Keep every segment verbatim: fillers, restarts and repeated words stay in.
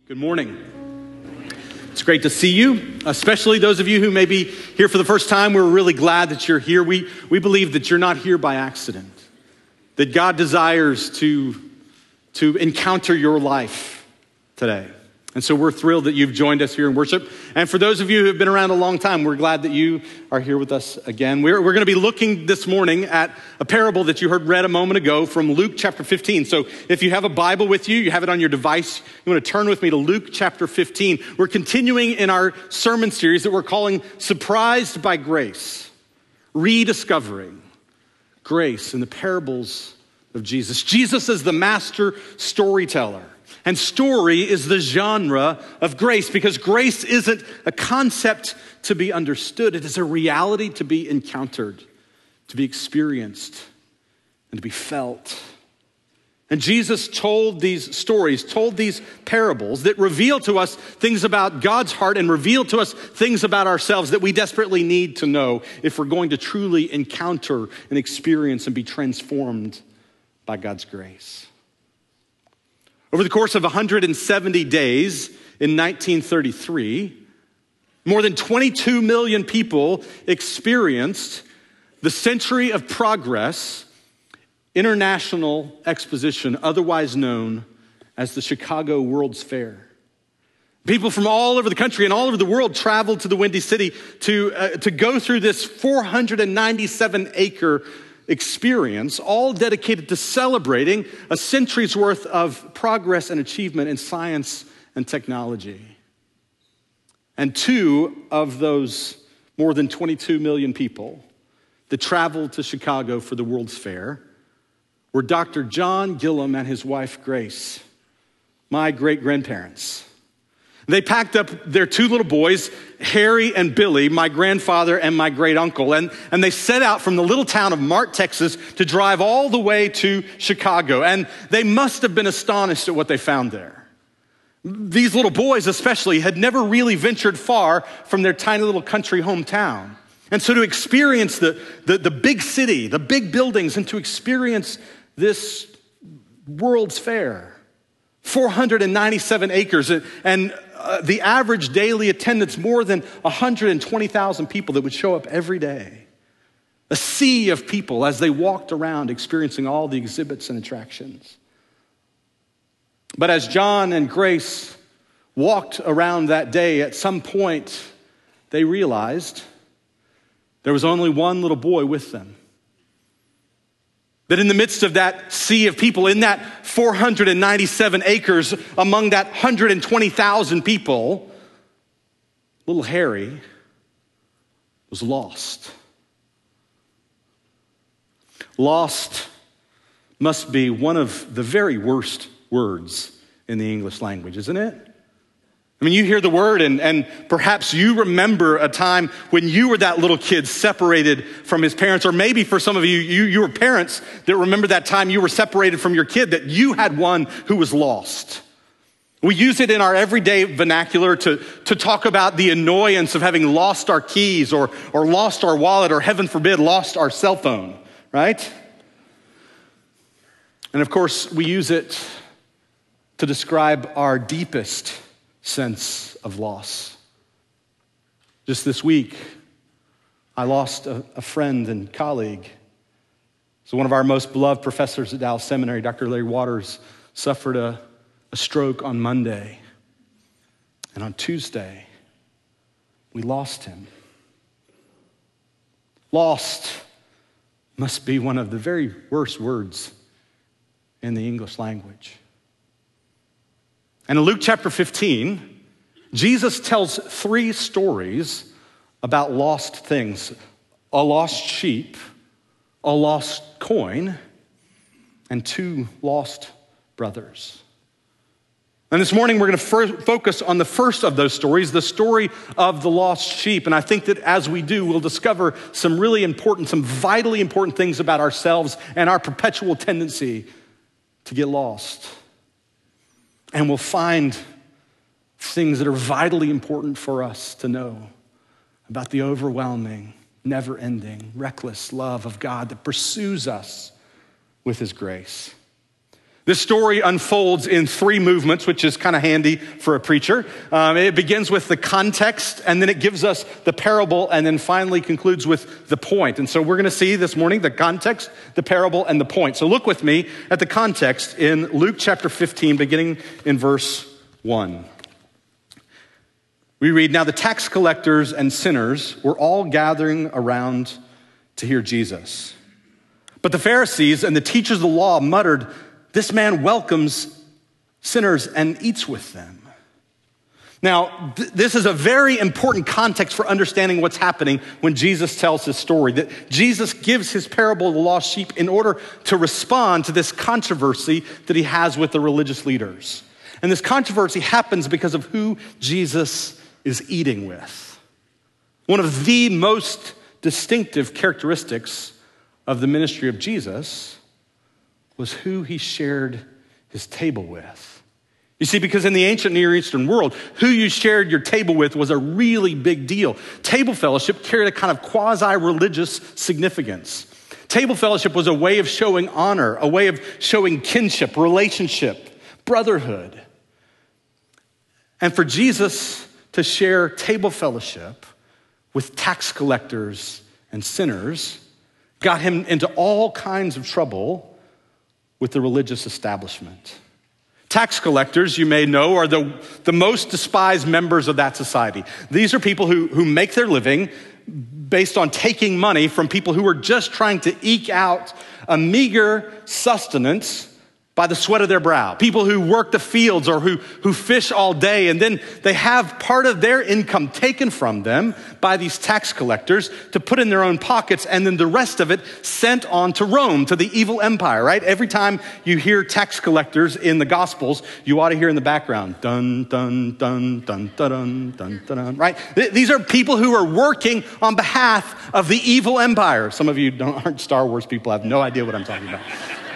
Good morning. It's great to see you, especially those of you who may be here for the first time. We're really glad that you're here. We, we believe that you're not here by accident, that God desires to, to encounter your life today. And so we're thrilled that you've joined us here in worship. And for those of you who have been around a long time, we're glad that you are here with us again. We're, we're going to be looking this morning at a parable that you heard read a moment ago from Luke chapter fifteen. So if you have a Bible with you, you have it on your device, you want to turn with me to Luke chapter fifteen. We're continuing in our sermon series that we're calling Surprised by Grace, Rediscovering Grace in the Parables of Jesus. Jesus is the master storyteller. And story is the genre of grace, because grace isn't a concept to be understood. It is a reality to be encountered, to be experienced, and to be felt. And Jesus told these stories, told these parables that reveal to us things about God's heart and reveal to us things about ourselves that we desperately need to know if we're going to truly encounter and experience and be transformed by God's grace. Over the course of one hundred seventy days in nineteen thirty-three, more than twenty-two million people experienced the Century of Progress International Exposition, otherwise known as the Chicago World's Fair. People from all over the country and all over the world traveled to the Windy City to, uh, to go through this four hundred ninety-seven acre experience, all dedicated to celebrating a century's worth of progress and achievement in science and technology. And two of those more than twenty-two million people that traveled to Chicago for the World's Fair were Doctor John Gillum and his wife Grace, my great-grandparents. They packed up their two little boys, Harry and Billy, my grandfather and my great-uncle, and, and they set out from the little town of Mart, Texas, to drive all the way to Chicago. And they must have been astonished at what they found there. These little boys especially had never really ventured far from their tiny little country hometown. And so to experience the, the, the big city, the big buildings, and to experience this World's Fair, four hundred ninety-seven acres, and, and uh, the average daily attendance, more than one hundred twenty thousand people that would show up every day. A sea of people as they walked around experiencing all the exhibits and attractions. But as John and Grace walked around that day, at some point, they realized there was only one little boy with them. That in the midst of that sea of people, in that four hundred ninety-seven acres, among that one hundred twenty thousand people, little Harry was lost. Lost must be one of the very worst words in the English language, isn't it? I mean, you hear the word and, and perhaps you remember a time when you were that little kid separated from his parents, or maybe for some of you, you, you were parents that remember that time you were separated from your kid, that you had one who was lost. We use it in our everyday vernacular to, to talk about the annoyance of having lost our keys or, or lost our wallet or, heaven forbid, lost our cell phone, right? And of course, we use it to describe our deepest sense of loss. Just this week, I lost a, a friend and colleague. So one of our most beloved professors at Dallas Seminary, Doctor Larry Waters, suffered a, a stroke on Monday. And on Tuesday, we lost him. Lost must be one of the very worst words in the English language. And in Luke chapter fifteen, Jesus tells three stories about lost things: a lost sheep, a lost coin, and two lost brothers. And this morning, we're going to first focus on the first of those stories, the story of the lost sheep. And I think that as we do, we'll discover some really important, some vitally important things about ourselves and our perpetual tendency to get lost. And we'll find things that are vitally important for us to know about the overwhelming, never-ending, reckless love of God that pursues us with his grace. This story unfolds in three movements, which is kind of handy for a preacher. Um, it begins with the context, and then it gives us the parable, and then finally concludes with the point. And so we're going to see this morning the context, the parable, and the point. So look with me at the context in Luke chapter fifteen, beginning in verse one. We read, "Now the tax collectors and sinners were all gathering around to hear Jesus. But the Pharisees and the teachers of the law muttered, 'This man welcomes sinners and eats with them.'" Now, th- this is a very important context for understanding what's happening when Jesus tells his story. That Jesus gives his parable of the lost sheep in order to respond to this controversy that he has with the religious leaders. And this controversy happens because of who Jesus is eating with. One of the most distinctive characteristics of the ministry of Jesus was who he shared his table with. You see, because in the ancient Near Eastern world, who you shared your table with was a really big deal. Table fellowship carried a kind of quasi-religious significance. Table fellowship was a way of showing honor, a way of showing kinship, relationship, brotherhood. And for Jesus to share table fellowship with tax collectors and sinners got him into all kinds of trouble with the religious establishment. Tax collectors, you may know, are the, the most despised members of that society. These are people who, who make their living based on taking money from people who are just trying to eke out a meager sustenance by the sweat of their brow. People who work the fields or who, who fish all day, and then they have part of their income taken from them by these tax collectors to put in their own pockets, and then the rest of it sent on to Rome, to the evil empire, right? Every time you hear tax collectors in the Gospels, you ought to hear in the background, dun, dun, dun, dun, dun, dun, dun, dun, dun, right? These are people who are working on behalf of the evil empire. Some of you don't, aren't Star Wars people, have no idea what I'm talking about.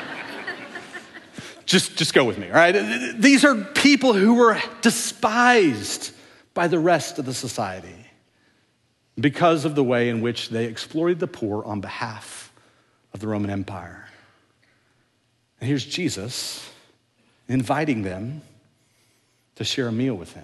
Just, just go with me, all right? These are people who were despised by the rest of the society because of the way in which they exploited the poor on behalf of the Roman Empire. And here's Jesus inviting them to share a meal with him.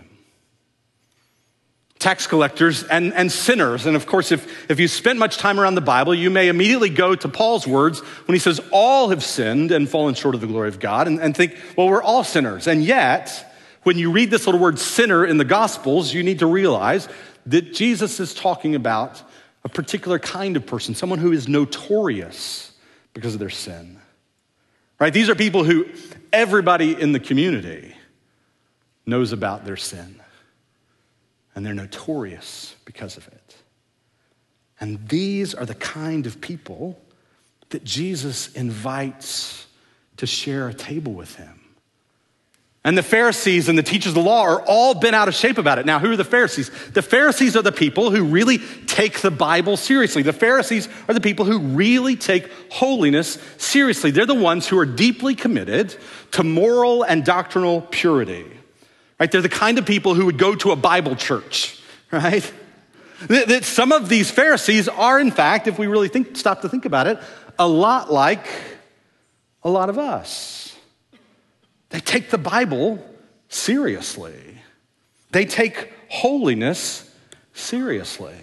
Tax collectors and, and sinners. And of course, if, if you spent much time around the Bible, you may immediately go to Paul's words when he says, all have sinned and fallen short of the glory of God, and, and think, well, we're all sinners. And yet, when you read this little word sinner in the Gospels, you need to realize that Jesus is talking about a particular kind of person, someone who is notorious because of their sin. Right? These are people who everybody in the community knows about their sin. And they're notorious because of it. And these are the kind of people that Jesus invites to share a table with him. And the Pharisees and the teachers of the law are all bent out of shape about it. Now, who are the Pharisees? The Pharisees are the people who really take the Bible seriously. The Pharisees are the people who really take holiness seriously. They're the ones who are deeply committed to moral and doctrinal purity. Right? They're the kind of people who would go to a Bible church, right? That some of these Pharisees are, in fact, if we really think, stop to think about it, a lot like a lot of us. They take the Bible seriously. They take holiness seriously.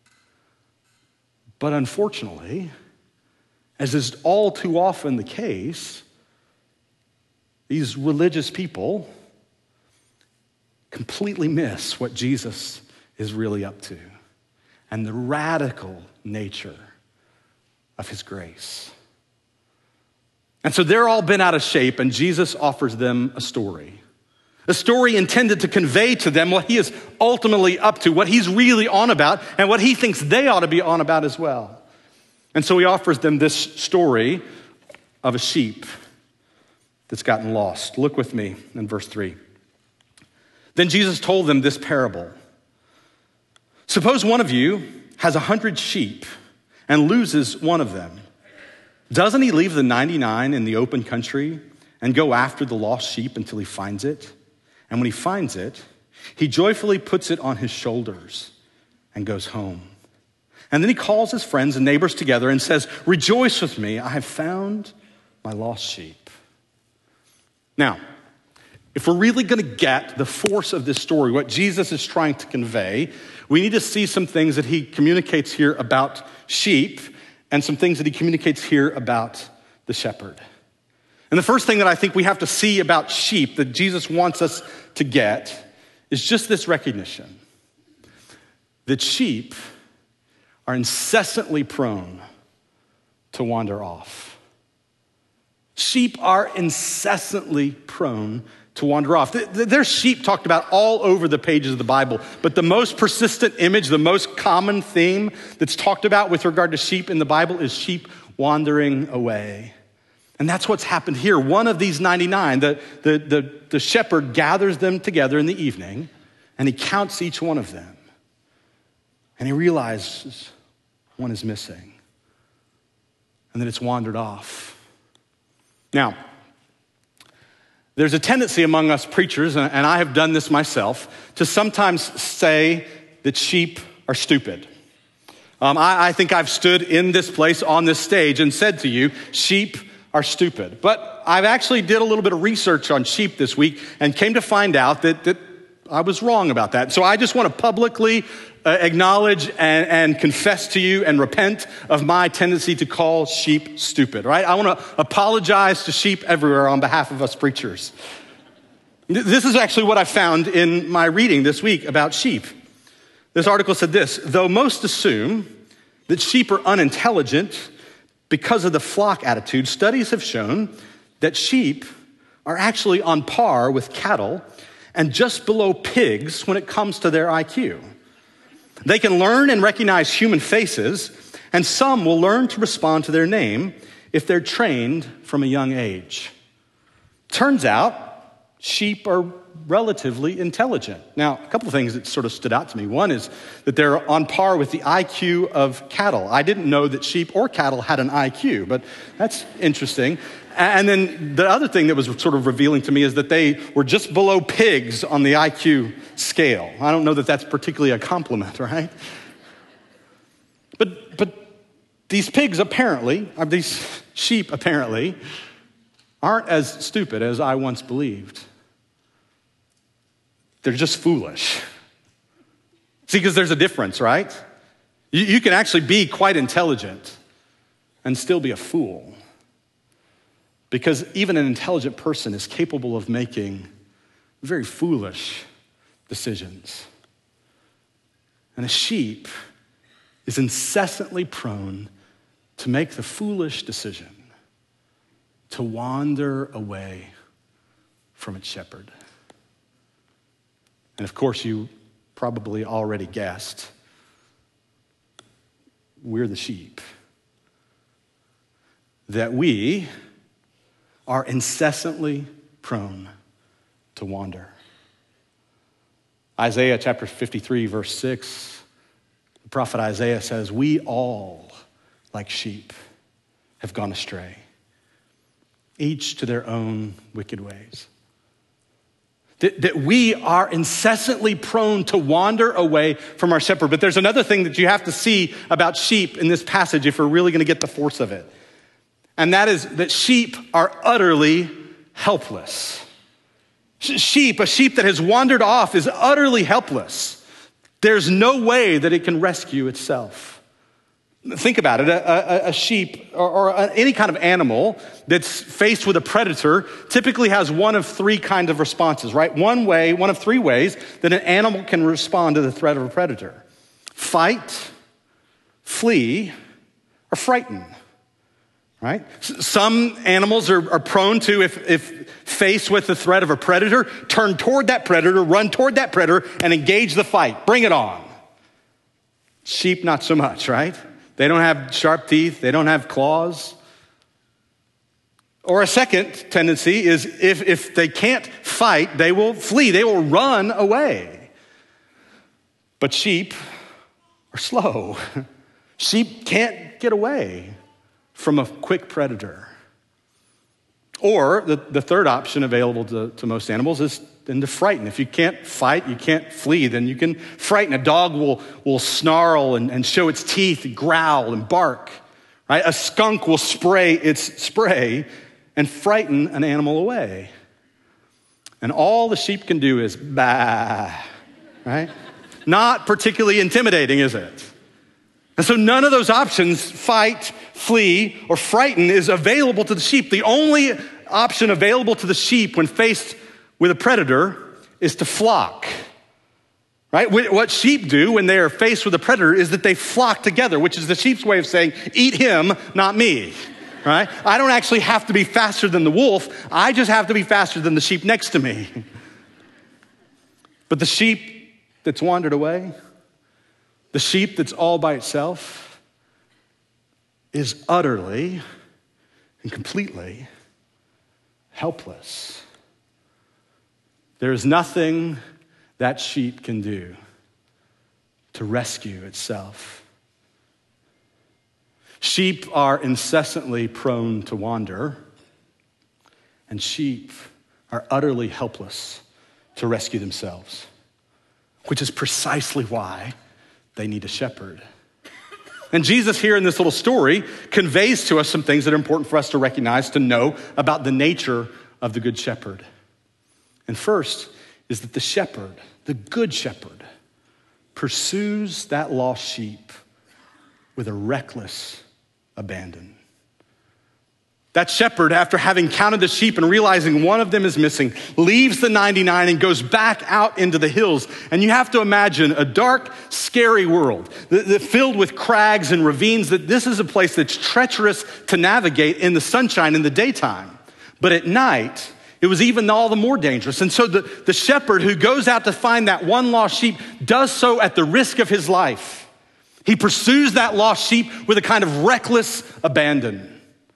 But unfortunately, as is all too often the case, these religious people completely miss what Jesus is really up to and the radical nature of his grace. And so they're all bent out of shape, and Jesus offers them a story. A story intended to convey to them what he is ultimately up to, what he's really on about, and what he thinks they ought to be on about as well. And so he offers them this story of a sheep that's gotten lost. Look with me in verse three. Then Jesus told them this parable. Suppose one of you has a hundred sheep and loses one of them. Doesn't he leave the ninety-nine in the open country and go after the lost sheep until he finds it? And when he finds it, he joyfully puts it on his shoulders and goes home. And then he calls his friends and neighbors together and says, rejoice with me, I have found my lost sheep. Now, if we're really going to get the force of this story, what Jesus is trying to convey, we need to see some things that he communicates here about sheep and some things that he communicates here about the shepherd. And the first thing that I think we have to see about sheep that Jesus wants us to get is just this recognition that sheep are incessantly prone to wander off. Sheep are incessantly prone to wander off. There's sheep talked about all over the pages of the Bible, but the most persistent image, the most common theme that's talked about with regard to sheep in the Bible is sheep wandering away. And that's what's happened here. One of these ninety-nine, the, the, the, the shepherd gathers them together in the evening, and he counts each one of them. And he realizes one is missing, and that it's wandered off. Now, there's a tendency among us preachers, and I have done this myself, to sometimes say that sheep are stupid. Um, I, I think I've stood in this place on this stage and said to you, sheep are stupid. But I've actually did a little bit of research on sheep this week and came to find out that, that I was wrong about that. So I just want to publicly uh, acknowledge and, and confess to you and repent of my tendency to call sheep stupid, right? I want to apologize to sheep everywhere on behalf of us preachers. This is actually what I found in my reading this week about sheep. This article said this: though most assume that sheep are unintelligent because of the flock attitude, studies have shown that sheep are actually on par with cattle and just below pigs when it comes to their I Q. They can learn and recognize human faces, and some will learn to respond to their name if they're trained from a young age. Turns out, sheep are relatively intelligent. Now, a couple of things that sort of stood out to me. One is that they're on par with the I Q of cattle. I didn't know that sheep or cattle had an I Q, but that's interesting. And then the other thing that was sort of revealing to me is that they were just below pigs on the I Q scale. I don't know that that's particularly a compliment, right? But but these pigs apparently, or these sheep apparently, aren't as stupid as I once believed. They're just foolish. See, because there's a difference, right? You, you can actually be quite intelligent and still be a fool. Because even an intelligent person is capable of making very foolish decisions. And a sheep is incessantly prone to make the foolish decision to wander away from its shepherd. And of course, you probably already guessed, we're the sheep. That we are incessantly prone to wander. Isaiah chapter fifty-three, verse six, the prophet Isaiah says, we all, like sheep, have gone astray, each to their own wicked ways. That, that we are incessantly prone to wander away from our shepherd. But there's another thing that you have to see about sheep in this passage if we're really going to get the force of it. And that is that sheep are utterly helpless. Sheep, a sheep that has wandered off, is utterly helpless. There's no way that it can rescue itself. Think about it. A, a, a sheep or, or any kind of animal that's faced with a predator typically has one of three kinds of responses, right? One way, one of three ways that an animal can respond to the threat of a predator: fight, flee, or frighten. Right? Some animals are, are prone to, if, if faced with the threat of a predator, turn toward that predator, run toward that predator, and engage the fight. Bring it on. Sheep, not so much, right? They don't have sharp teeth. They don't have claws. Or a second tendency is if, if they can't fight, they will flee. They will run away. But sheep are slow. Sheep can't get away from a quick predator. Or the, the third option available to, to most animals is then to frighten. If you can't fight, you can't flee, then you can frighten. A dog will, will snarl and, and show its teeth, and growl and bark. Right? A skunk will spray its spray and frighten an animal away. And all the sheep can do is bah, right? Not particularly intimidating, is it? And so none of those options, fight, flee, or frighten, is available to the sheep. The only option available to the sheep when faced with a predator is to flock, right? What sheep do when they are faced with a predator is that they flock together, which is the sheep's way of saying, eat him, not me, right? I don't actually have to be faster than the wolf. I just have to be faster than the sheep next to me. But the sheep that's wandered away, the sheep that's all by itself, is utterly and completely helpless. There is nothing that sheep can do to rescue itself. Sheep are incessantly prone to wander, and sheep are utterly helpless to rescue themselves, which is precisely why they need a shepherd. And Jesus here in this little story conveys to us some things that are important for us to recognize, to know about the nature of the good shepherd. And first is that the shepherd, the good shepherd, pursues that lost sheep with a reckless abandon. That shepherd, after having counted the sheep and realizing one of them is missing, leaves the ninety-nine and goes back out into the hills. And you have to imagine a dark, scary world that, that filled with crags and ravines, that this is a place that's treacherous to navigate in the sunshine in the daytime. But at night, it was even all the more dangerous. And so the, the shepherd who goes out to find that one lost sheep does so at the risk of his life. He pursues that lost sheep with a kind of reckless abandon.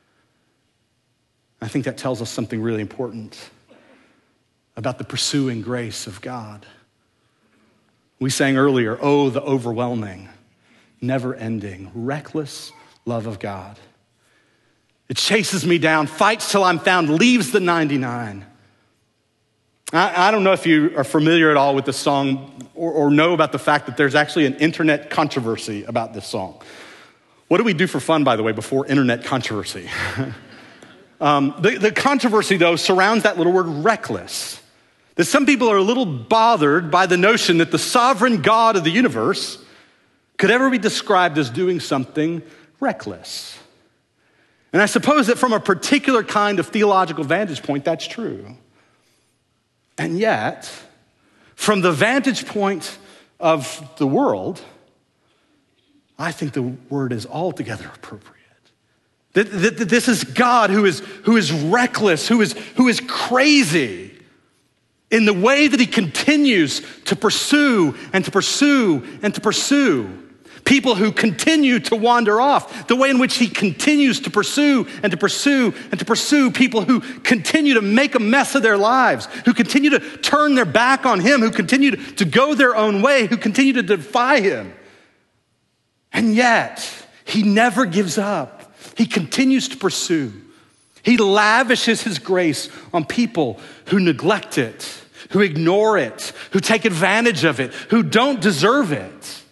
I think that tells us something really important about the pursuing grace of God. We sang earlier, oh, the overwhelming, never-ending, reckless love of God. It chases me down, fights till I'm found, leaves the ninety-nine. I, I don't know if you are familiar at all with this song or, or know about the fact that there's actually an internet controversy about this song. What do we do for fun, by the way, before internet controversy? Um, the, the controversy, though, surrounds that little word reckless. That some people are a little bothered by the notion that the sovereign God of the universe could ever be described as doing something reckless. And I suppose that from a particular kind of theological vantage point, that's true. And yet, from the vantage point of the world, I think the word is altogether appropriate. That, that, that this is God who is, who is reckless, who is, who is crazy in the way that he continues to pursue and to pursue and to pursue people who continue to wander off, the way in which he continues to pursue and to pursue and to pursue people who continue to make a mess of their lives, who continue to turn their back on him, who continue to, to go their own way, who continue to defy him. And yet, he never gives up. He continues to pursue. He lavishes his grace on people who neglect it, who ignore it, who take advantage of it, who don't deserve it.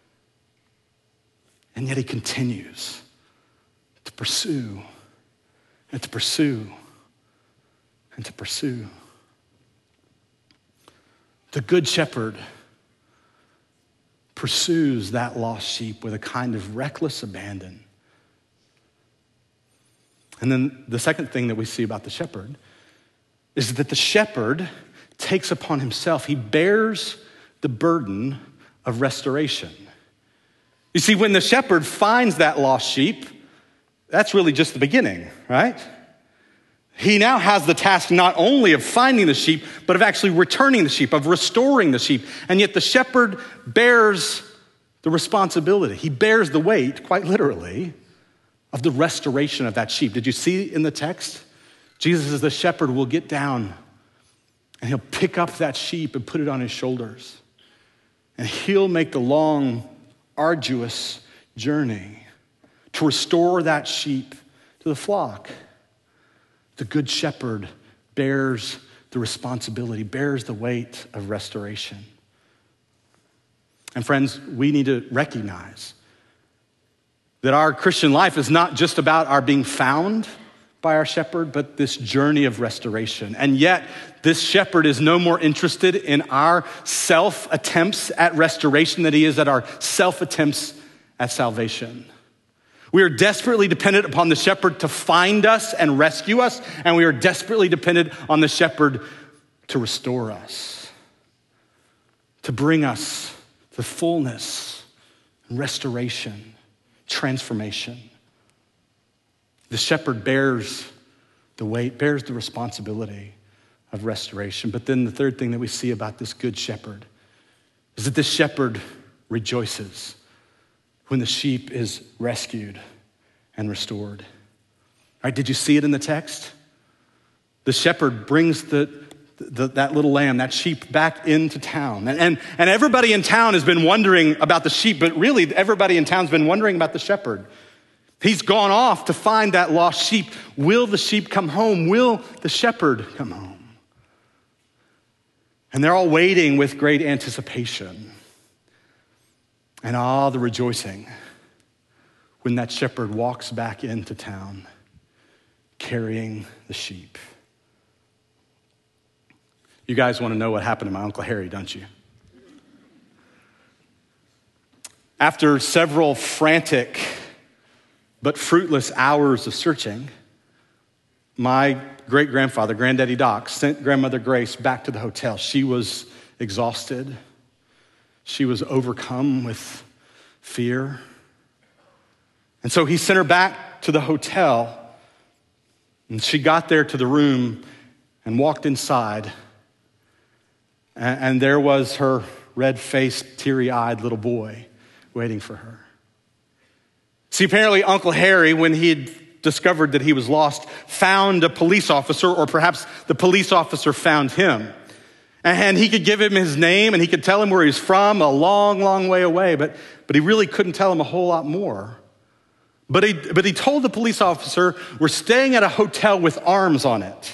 And yet he continues to pursue and to pursue and to pursue. The good shepherd pursues that lost sheep with a kind of reckless abandon. And then the second thing that we see about the shepherd is that the shepherd takes upon himself, he bears the burden of restoration. You see, when the shepherd finds that lost sheep, that's really just the beginning, right? He now has the task not only of finding the sheep, but of actually returning the sheep, of restoring the sheep. And yet the shepherd bears the responsibility. He bears the weight, quite literally, of the restoration of that sheep. Did you see in the text? Jesus, as the shepherd, will get down and he'll pick up that sheep and put it on his shoulders. And he'll make the long, arduous journey to restore that sheep to the flock. The good shepherd bears the responsibility, bears the weight of restoration. And friends, we need to recognize that our Christian life is not just about our being found by our shepherd, but this journey of restoration. And yet, this shepherd is no more interested in our self-attempts at restoration than he is at our self-attempts at salvation. We are desperately dependent upon the shepherd to find us and rescue us, and we are desperately dependent on the shepherd to restore us, to bring us to fullness, restoration, transformation. The shepherd bears the weight, bears the responsibility of restoration. But then the third thing that we see about this good shepherd is that this shepherd rejoices when the sheep is rescued and restored. All right, did you see it in the text? The shepherd brings the, the, that little lamb, that sheep, back into town. And, and, and everybody in town has been wondering about the sheep, but really everybody in town's been wondering about the shepherd. He's gone off to find that lost sheep. Will the sheep come home? Will the shepherd come home? And they're all waiting with great anticipation and all the rejoicing when that shepherd walks back into town carrying the sheep. You guys want to know what happened to my Uncle Harry, don't you? After several frantic but fruitless hours of searching, my great-grandfather, Granddaddy Doc, sent Grandmother Grace back to the hotel. She was exhausted. She was overcome with fear. And so he sent her back to the hotel, and she got there to the room and walked inside, and, and there was her red-faced, teary-eyed little boy waiting for her. See, apparently Uncle Harry, when he had discovered that he was lost, found a police officer, or perhaps the police officer found him. And he could give him his name and he could tell him where he's from, a long, long way away, but, but he really couldn't tell him a whole lot more. But he, but he told the police officer, we're staying at a hotel with arms on it.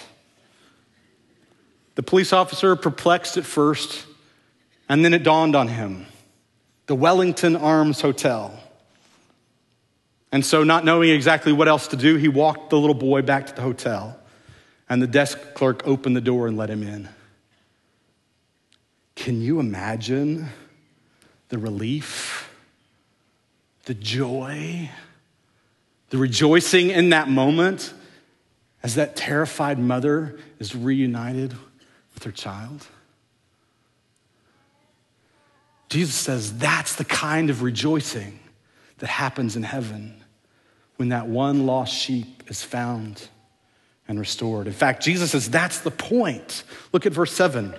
The police officer, perplexed at first, and then it dawned on him, the Wellington Arms Hotel. And so, not knowing exactly what else to do, he walked the little boy back to the hotel, and the desk clerk opened the door and let him in. Can you imagine the relief, the joy, the rejoicing in that moment as that terrified mother is reunited with her child? Jesus says that's the kind of rejoicing that happens in heaven when that one lost sheep is found and restored. In fact, Jesus says that's the point. Look at verse seven.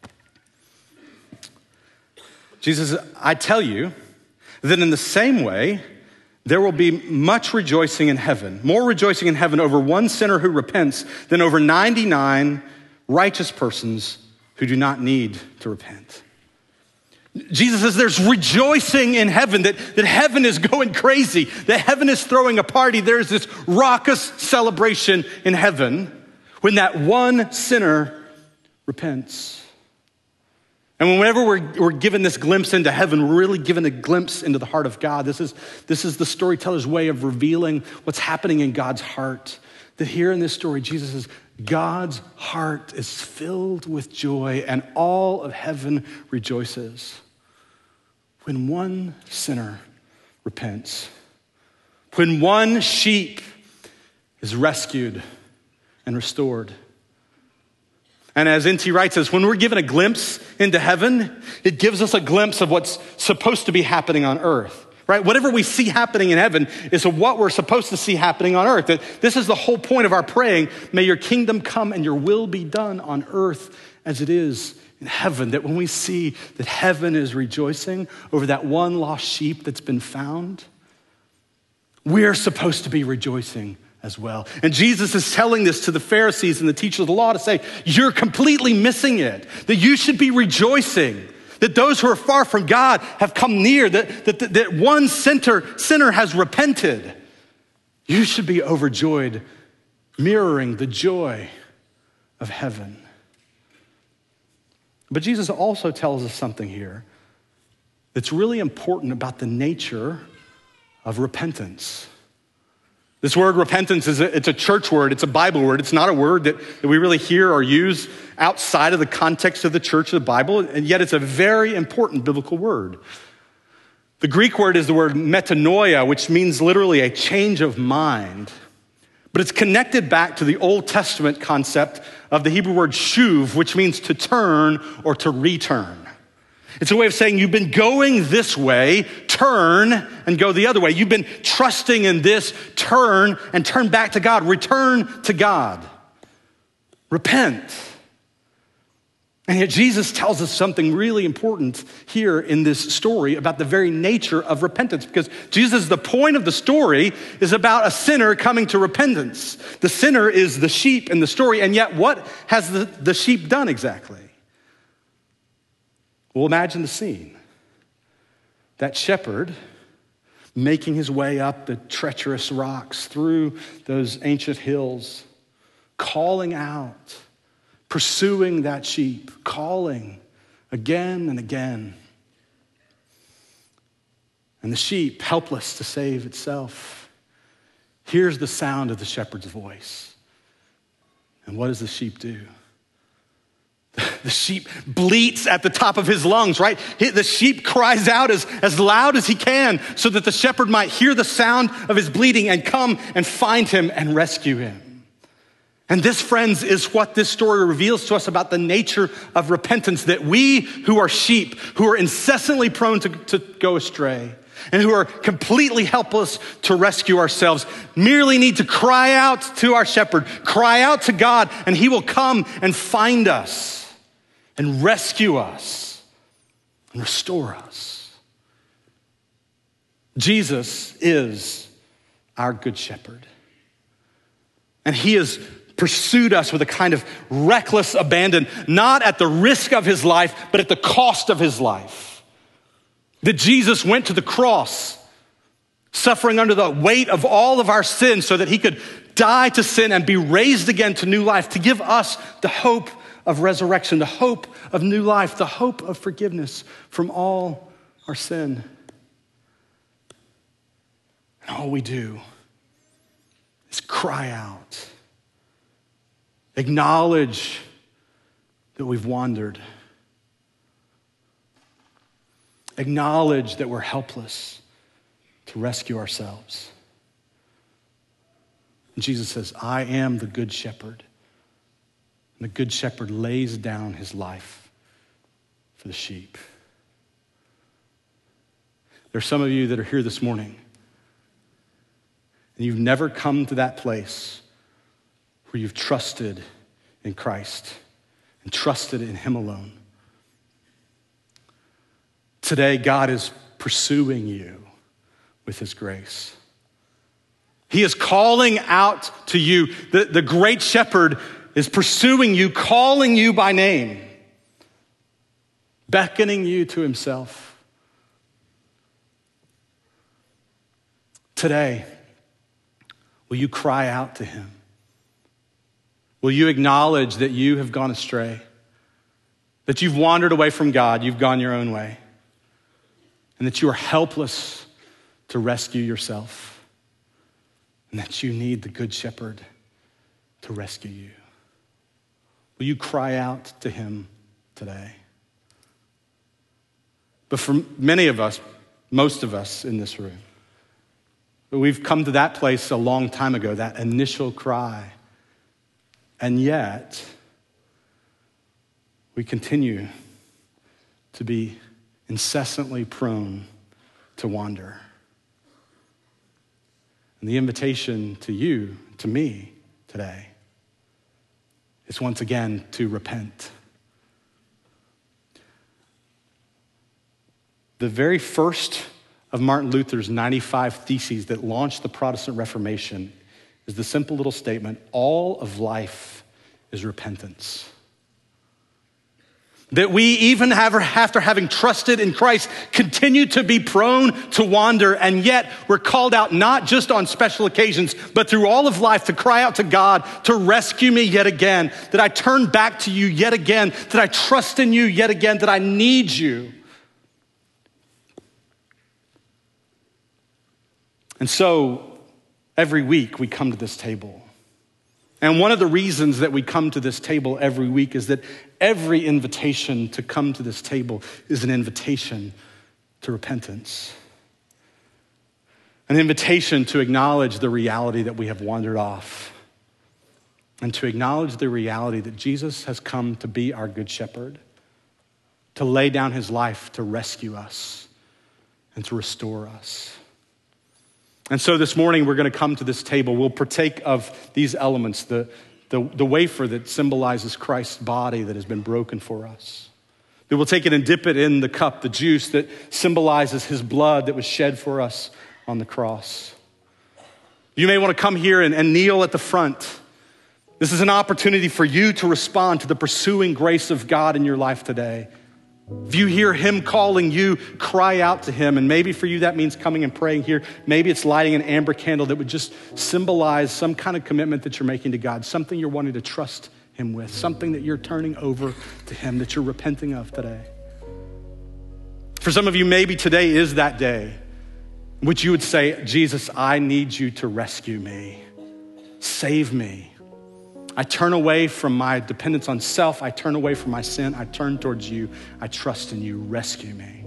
Jesus says, I tell you that in the same way, there will be much rejoicing in heaven, more rejoicing in heaven over one sinner who repents than over ninety-nine righteous persons who do not need to repent. Jesus says there's rejoicing in heaven, that, that heaven is going crazy, that heaven is throwing a party. There's this raucous celebration in heaven when that one sinner repents. And whenever we're, we're given this glimpse into heaven, we're really given a glimpse into the heart of God. This is, this is the storyteller's way of revealing what's happening in God's heart. That here in this story, Jesus says, God's heart is filled with joy and all of heaven rejoices when one sinner repents, when one sheep is rescued and restored. And as N T Wright says, when we're given a glimpse into heaven, it gives us a glimpse of what's supposed to be happening on earth. Right? Whatever we see happening in heaven is what we're supposed to see happening on earth. That this is the whole point of our praying. May your kingdom come and your will be done on earth as it is in heaven. That when we see that heaven is rejoicing over that one lost sheep that's been found, we're supposed to be rejoicing as well. And Jesus is telling this to the Pharisees and the teachers of the law to say, you're completely missing it. That you should be rejoicing. That those who are far from God have come near, that, that, that, that one sinner, sinner has repented. You should be overjoyed, mirroring the joy of heaven. But Jesus also tells us something here that's really important about the nature of repentance. This word repentance is a, it's a church word. It's a Bible word. It's not a word that, that we really hear or use outside of the context of the church of the Bible, and yet it's a very important biblical word. The Greek word is the word metanoia, which means literally a change of mind. But it's connected back to the Old Testament concept of the Hebrew word shuv, which means to turn or to return. It's a way of saying you've been going this way, turn and go the other way. You've been trusting in this, turn and turn back to God. Return to God. Repent. And yet Jesus tells us something really important here in this story about the very nature of repentance, because Jesus, the point of the story is about a sinner coming to repentance. The sinner is the sheep in the story, and yet what has the, the sheep done exactly? Well, imagine the scene. That shepherd making his way up the treacherous rocks, through those ancient hills, calling out, pursuing that sheep, calling again and again. And the sheep, helpless to save itself, hears the sound of the shepherd's voice. And what does the sheep do? The sheep bleats at the top of his lungs, right? The sheep cries out as, as loud as he can so that the shepherd might hear the sound of his bleating and come and find him and rescue him. And this, friends, is what this story reveals to us about the nature of repentance, that we who are sheep, who are incessantly prone to, to go astray, and who are completely helpless to rescue ourselves, merely need to cry out to our shepherd, cry out to God, and he will come and find us and rescue us and restore us. Jesus is our good shepherd. And he has pursued us with a kind of reckless abandon, not at the risk of his life, but at the cost of his life. That Jesus went to the cross, suffering under the weight of all of our sins so that he could die to sin and be raised again to new life, to give us the hope of resurrection, the hope of new life, the hope of forgiveness from all our sin. And all we do is cry out, acknowledge that we've wandered, acknowledge that we're helpless to rescue ourselves. And Jesus says, I am the good shepherd. And the good shepherd lays down his life for the sheep. There are some of you that are here this morning, and you've never come to that place where you've trusted in Christ and trusted in him alone. Today, God is pursuing you with his grace. He is calling out to you. The, the great shepherd is pursuing you, calling you by name, beckoning you to himself. Today, will you cry out to him? Will you acknowledge that you have gone astray, that you've wandered away from God, you've gone your own way, and that you are helpless to rescue yourself, and that you need the good shepherd to rescue you? Will you cry out to him today? But for many of us, most of us in this room, we've come to that place a long time ago, that initial cry. And yet, we continue to be incessantly prone to wander. And the invitation to you, to me today, is once again to repent. The very first of Martin Luther's ninety-five theses that launched the Protestant Reformation is the simple little statement, all of life is repentance. That we, even after having trusted in Christ, continue to be prone to wander, and yet we're called out not just on special occasions, but through all of life to cry out to God to rescue me yet again, that I turn back to you yet again, that I trust in you yet again, that I need you. And so, Every week we come to this table. And one of the reasons that we come to this table every week is that every invitation to come to this table is an invitation to repentance. An invitation to acknowledge the reality that we have wandered off, and to acknowledge the reality that Jesus has come to be our good shepherd, to lay down his life to rescue us and to restore us. And so this morning we're going to come to this table. We'll partake of these elements, the, the, the wafer that symbolizes Christ's body that has been broken for us. That we'll take it and dip it in the cup, the juice that symbolizes his blood that was shed for us on the cross. You may want to come here and, and kneel at the front. This is an opportunity for you to respond to the pursuing grace of God in your life today. If you hear him calling you, cry out to him. And maybe for you that means coming and praying here. Maybe it's lighting an amber candle that would just symbolize some kind of commitment that you're making to God, something you're wanting to trust him with, something that you're turning over to him, that you're repenting of today. For some of you, maybe today is that day in which you would say, Jesus, I need you to rescue me. Save me. I turn away from my dependence on self. I turn away from my sin. I turn towards you. I trust in you. Rescue me.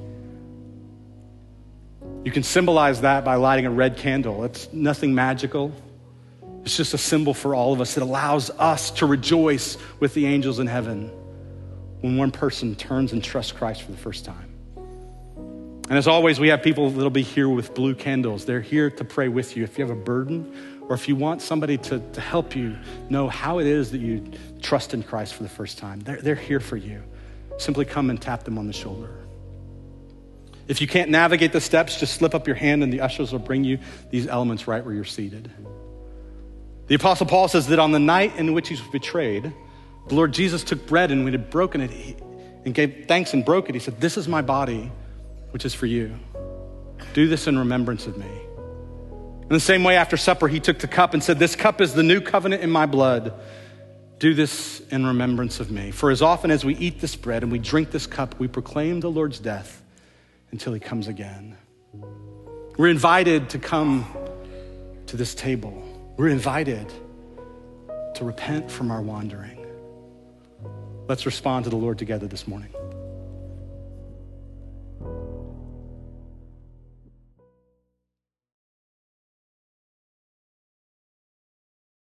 You can symbolize that by lighting a red candle. It's nothing magical. It's just a symbol for all of us. It allows us to rejoice with the angels in heaven when one person turns and trusts Christ for the first time. And as always, we have people that'll be here with blue candles. They're here to pray with you. If you have a burden, or if you want somebody to, to help you know how it is that you trust in Christ for the first time, they're, they're here for you. Simply come and tap them on the shoulder. If you can't navigate the steps, just slip up your hand and the ushers will bring you these elements right where you're seated. The Apostle Paul says that on the night in which he was betrayed, the Lord Jesus took bread, and when he had broken it, he, and gave thanks and broke it, he said, this is my body, which is for you. Do this in remembrance of me. In the same way, after supper, he took the cup and said, this cup is the new covenant in my blood. Do this in remembrance of me. For as often as we eat this bread and we drink this cup, we proclaim the Lord's death until he comes again. We're invited to come to this table. We're invited to repent from our wandering. Let's respond to the Lord together this morning.